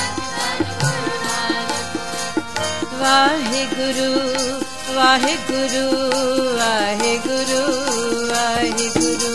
ਵਾਹਿਗੁਰੂ ਵਾਹਿਗੁਰੂ ਵਾਹਿਗੁਰੂ ਵਾਹਿਗੁਰੂ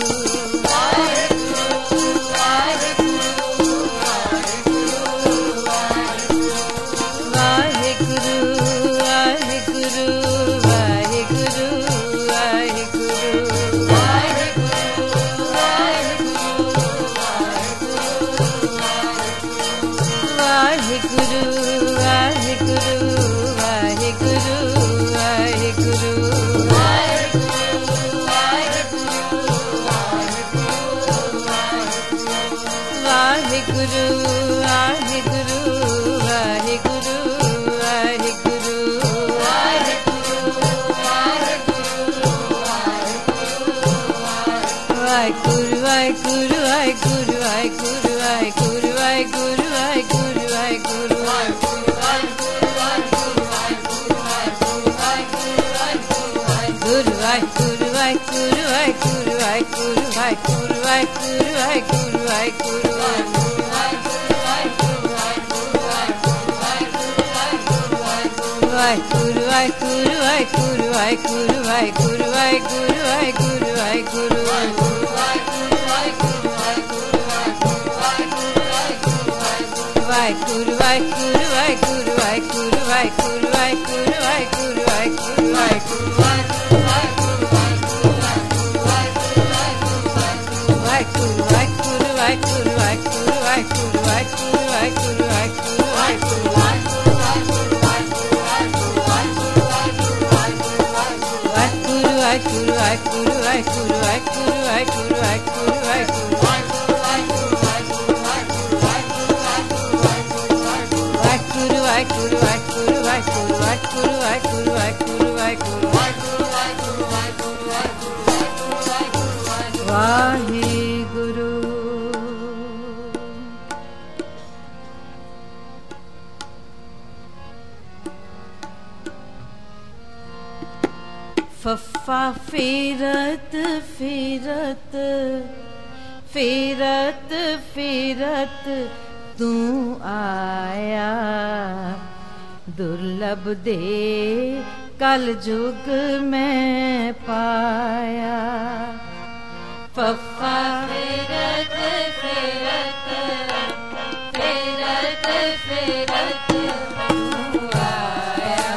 ਫੱਫਾ ਫੀਰਤ ਫੀਰਤ ਫੀਰਤ ਫੀਰਤ ਤੂੰ ਆਇਆ ਦੁਰਲਭ ਦੇ ਕਲ ਜੁਗ ਮੈਂ ਪਾਇਆ ਫੱਫਾ ਫੀਰਤ ਫੀਰਤ ਫੀਰਤ ਫੀਰਤ ਤੂੰ ਆਇਆ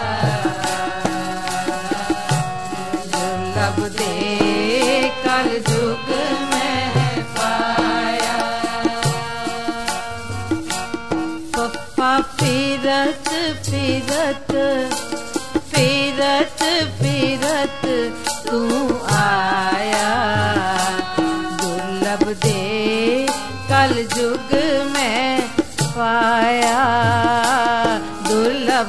ਦੁਰਲਭ ਦੇ ਕਲ ਜੁਗ ਮੈਂ ਪਾਇਆ ਫੱਫਾ ਫੀਰਤ ਫੀਰਤ ਫੀਰਤ ਫੀਰਤ ਤੂੰ ਆਇਆ ਦੁਰਲਭ ਦੇ ਕਲ ਜੁਗ ਮੈਂ ਪਾਇਆ ਦੁਰਲਭ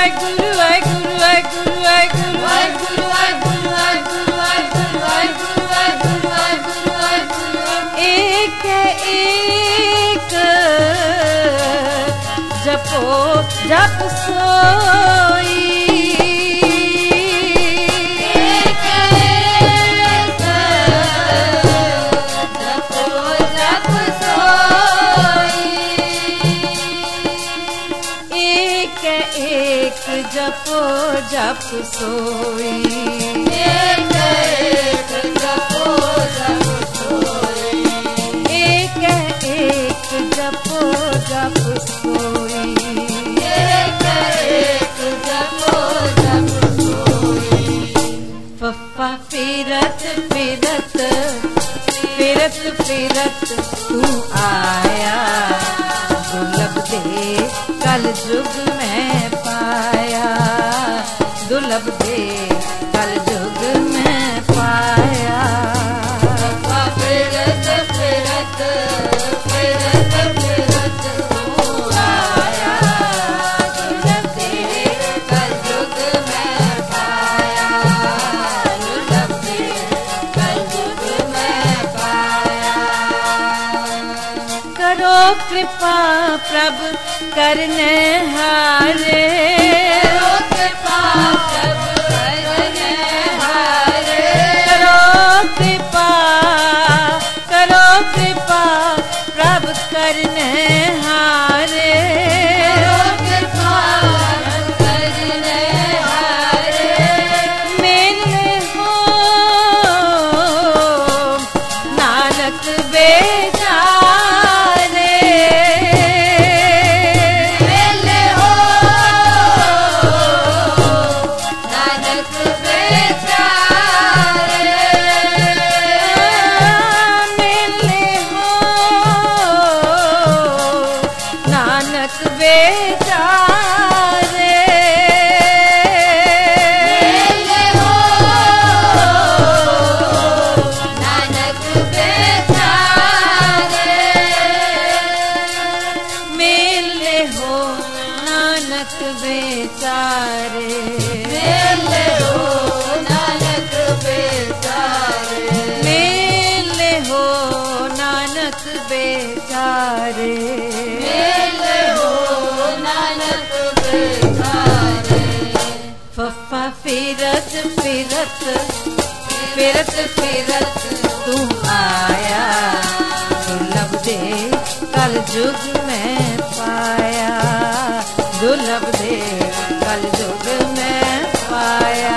एक एक जपो जप सोई जपो जप सोई एक एक जपो जप सोई एक एक जपो जप सोई एक एक जपो जप सोई। फफा फिरत फिरत फिरत फिरत तू आया दुर्लभ दे कल जुग में पाया दुर्लभ दे कल जुग में पाया। फिरत फिरत फिरत फिरत तू आया दुर्लभ दे कल जुग में पाया दुर्लभ दे कल जुग में पाया। करो कृपा प्रभु करने हारे करो कृपा प्रभु करने हारे करो कृपा प्रभु करने हारे करो कृपा करने हारे मेरे हो नानक बेचारे बेचारे मेले हो नानक बेचारे मेले हो नानक बेचारे मेले हो नानक बेचारे। फफा फिरत फिरत फिरत फिरत तू आया दुर्लभ दे कल जुग में पाया दुर्लभ दे कल जुग में पाया।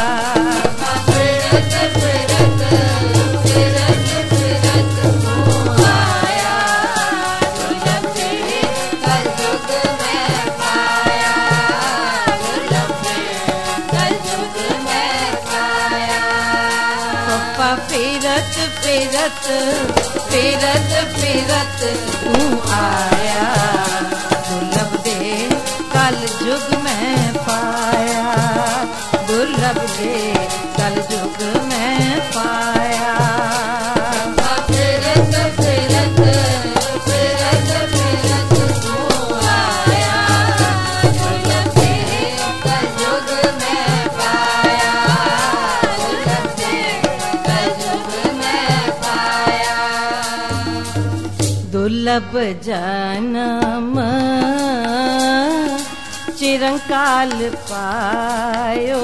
फिरत फिरत फिरत फिरत तू आया दुर्लभ दे कल जुग में पाया दुर्लभ दे कल जुग में पाया। पप्पा फिरत फिरत फिरत फिरत तू आया दुर्लभ दे कल जुग में पाया दुर्लभ दे कल जुग में पाया। फिरत फिरत फिरत फिरत तू आया दुर्लभ दे कल जुग में पाया दुर्लभ दे कल जुग में पाया। दुर्लभ जन्म चिरंकाल पायो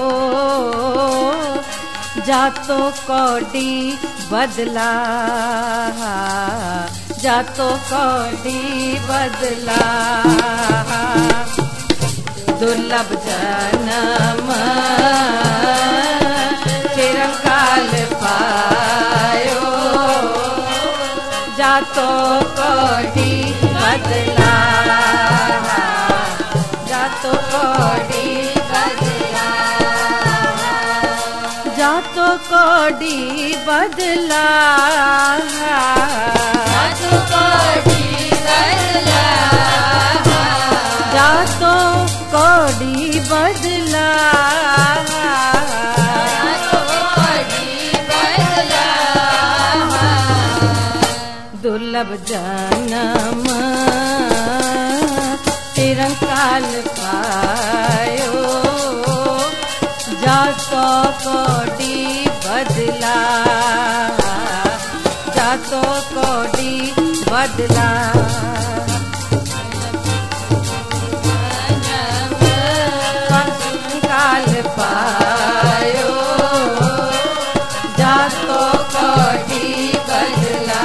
जातो कौड़ी बदला जातो कौड़ी बदला। दुर्लभ जन्म चिरंकाल पायो जातो कौड़ी बदला जातो कौड़ी बदला जातो कौड़ी बदला जातो कौड़ी बदला जातो कौड़ी बदला जातो कौड़ी बदला। दुर्लभ जन्म चिरंकाल पायो बदला। काल पायो जातो कोडी बदला,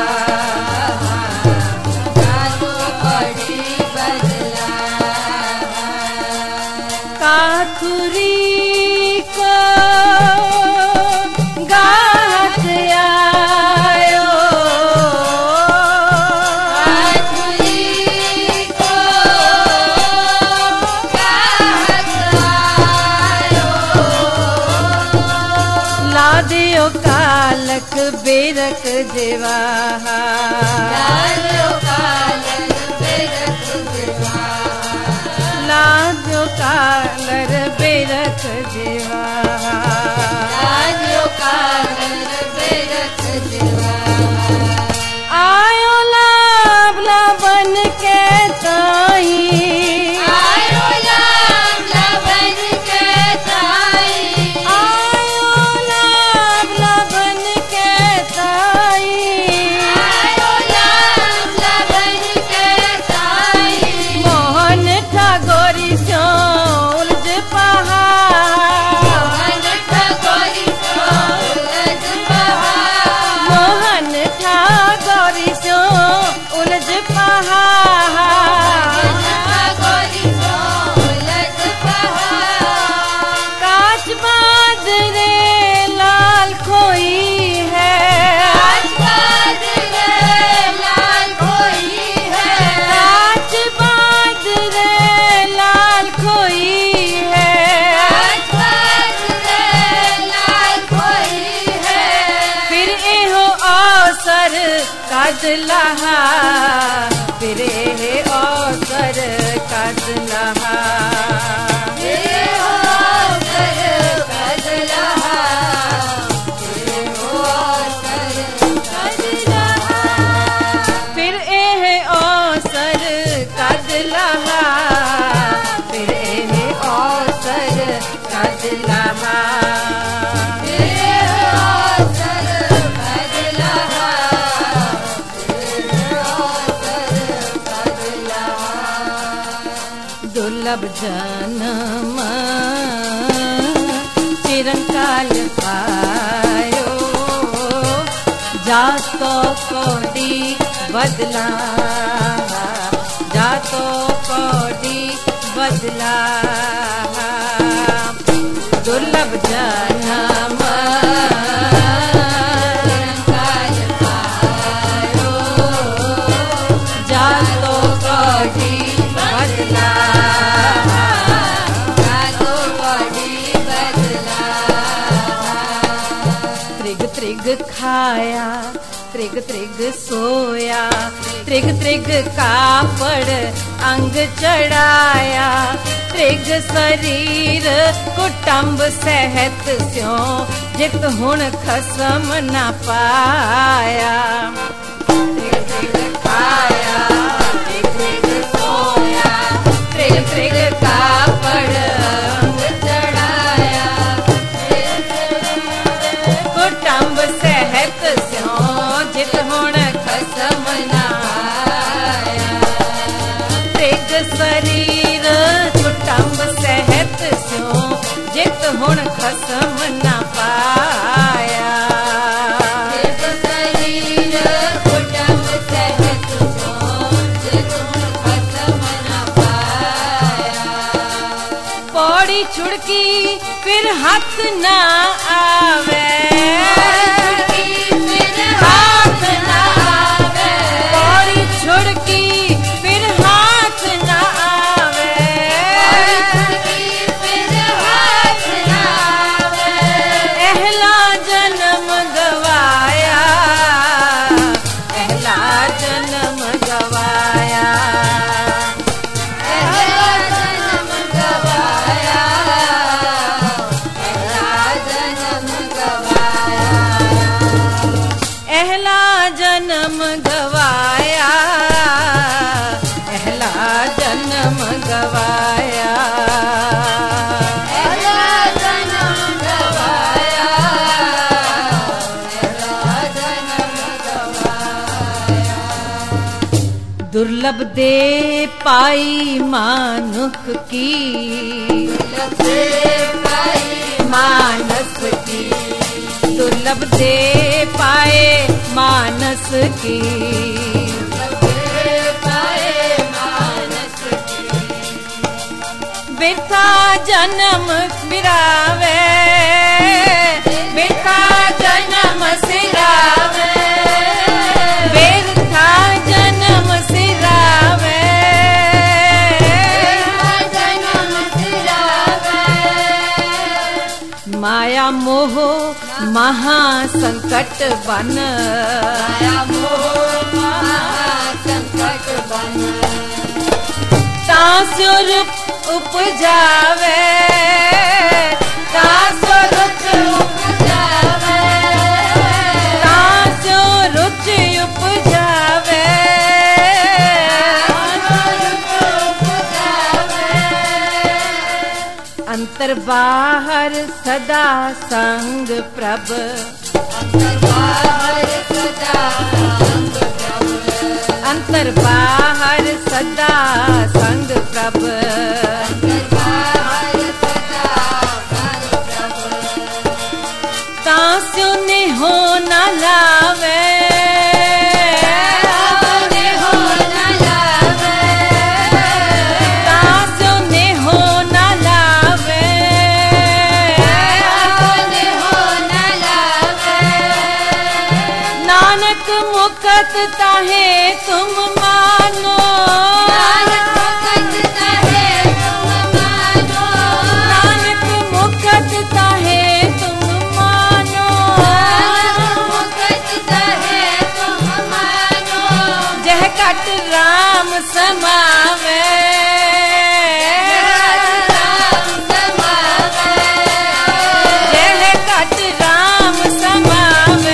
जातो कोडी बदला। काथुरी को गात आयो, काथुरी को गात आयो। लादियो कालक बेरक जेवा, लादियो कालक बेरक जेवा, लादियो कालर बेरक जेवा, लादियो कालर बेरक जेवा। आयो लाभला बन के ताई, आयो लाभला बन के ताई, आयो लाभला बन के ताई, आयो लाभला बन के ताई। मोहन ठागोरी सो उलझ पहाड़, मोहन ठागोरी सो उलझ पहाड़, मोहन ठागोरी सो उलझ पहाड़, ठागोरी सो उलझ पहाड़। काच बादरे लाल खोई है, काच बादरे लाल खोई है, काच बादरे लाल खोई है, काच बादरे लाल खोई है। फिर एहो अवसर कादलहा, फिर एहे अवसर कादलहा, फिर एहो अवसर कादलहा, फिर एहो अवसर कादलहा, फिर एहे अवसर कादलहा, फिर एहे अवसर कादलहा, फिर एहे अवसर कादलहा, फिर एहे अवसर कादलहा। दुर्लभ जन्म चिरंकाल पायो, जातो कोडी बदला, जातो कोडी बदला। दुर्लभ जन्म चिरंकाल पायो, जातो कोडी बदला, जातो कोडी बदला। त्रिग त्रिग खाया, त्रिग त्रिग सोया, त्रिग त्रिग कापड़ अंग चढ़ाया, त्रिग शरीर कुटुंब सहत स्यो, जित हुण खसम न पाया। त्रिग त्रिग खाया, त्रिग त्रिग सोया, त्रिग त्रिग कापड़ अंग चढ़ाया, कुटुंब सहत स्यो, जित हुण खसम न आया। त्रिग शरीर कुटुंब सहत स्यो, जित हुण खसम न पाया। त्रिग शरीर कुटुंब सहत स्यो, जित हुण खसम न पाया। पौड़ी छुड़की फिर हाथ न आवे, हाथ न आवे, पौड़ी छुड़की फिर हाथ न आवे, फिर हाथ न आवे। पहला जन्म गवाया, पहला जन्म गवाया, पहला जन्म गवाया, पहला जन्म गवाया। दुर्लभ दे पाई मानुख की, दुर्लभ दे पाई मानस की, दुर्लभ दे पाए मानस की, दुर्लभ दे पाए मानस की। बिरथा जन्म बिरावे, बिरथा जन्म सिरावे, बिरथा जन्म सिरावे, जन्म सिरावे। माया मोह महासंकट बन, माया मोह महासंकट बन, तासुर उपजावे, तासुर उपजावे, तासुर उपजावे, अंतर बाहर सदा संग प्रभ, अंतर बाहर सदा संग प्रभ, अंतर बाहर सदा संग प्रभ, अंतर बाहर सदा संग प्रभ। तास्यो ने हो न लावे, मुकत ताहे तुम मानो, नानक मुकत ताहे तुम मानो, नानक मुकत ताहे तुम मानो, नानक मुकत ताहे तुम मानो। जह कट राम समावे, जह कट राम समावे,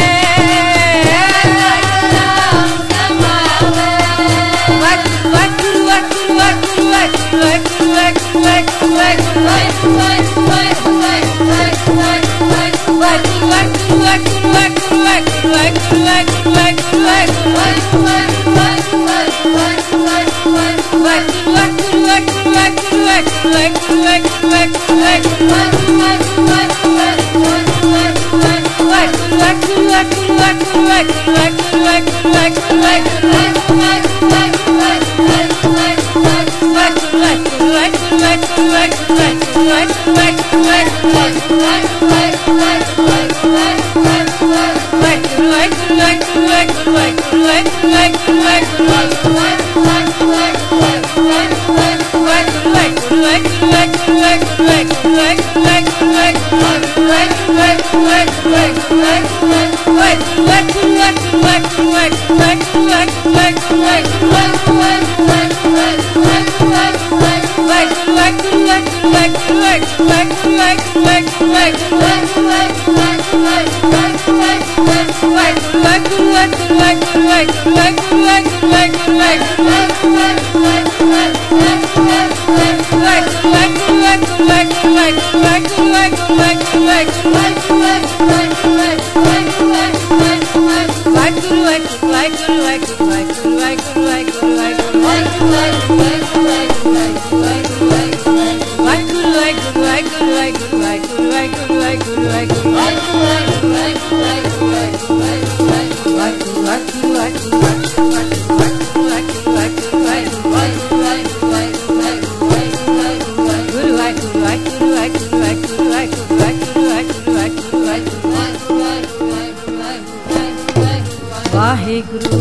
वाहेगुरु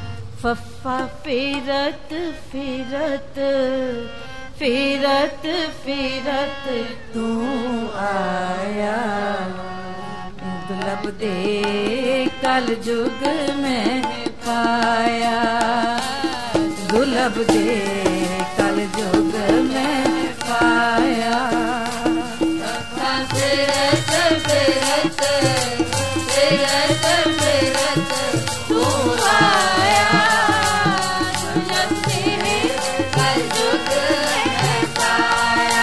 फफा फिरत फिरत फिरत फिरत तू आया, दुर्लभ दे कल युग में पाया, दुर्लभ दे कल युग में पाया। फफा फिरत फिरत फिरत फिरत तू आया, दुर्लभ दे कल युग में पाया,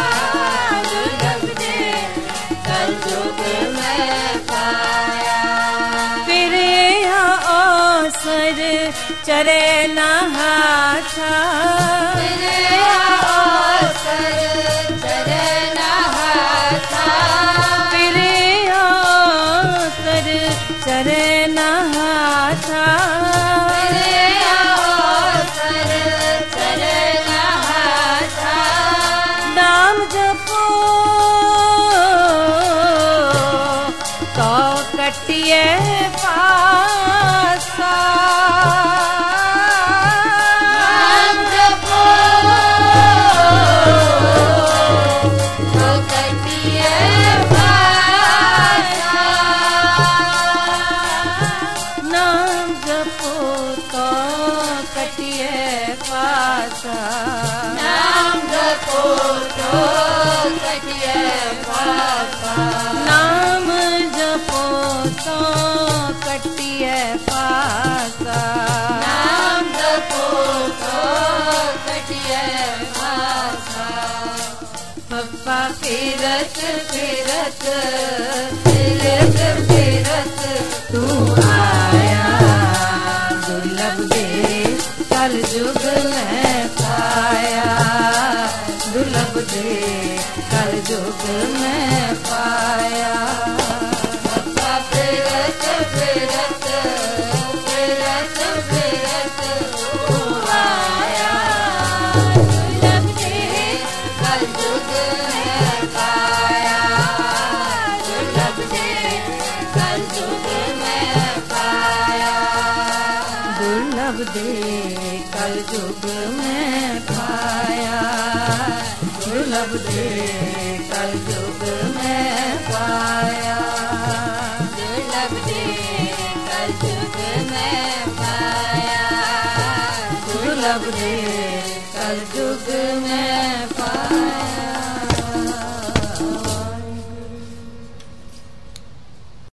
दुर्लभ दे कल युग में पाया। फिर अवसर चरे नहाता तेरे अवसर चरे नहाता तेरे अवसर चरे नहाता तेरे अवसर चरे नहाता नाम जपो तो कटिए पासा नाम जपो तो कटिए पासा नाम जपो तो कटिए पासा नाम जपो तो कटिए पासा नाम जपो तो कटिए पासा नाम जपो तो कटिए पासा पप्पा फिरत फिरत फिरत फिरत तू आया दुर्लभ दे कल युग में पाया दुर्लभ दे कल युग में पाया पप्पा फिरत फिरत फिरत फिरत तू आया दुर्लभ दे कल युग में पाया दुर्लभ दे कल युग में पाया दुर्लभ दे कल युग में पाया दुर्लभ दे कल युग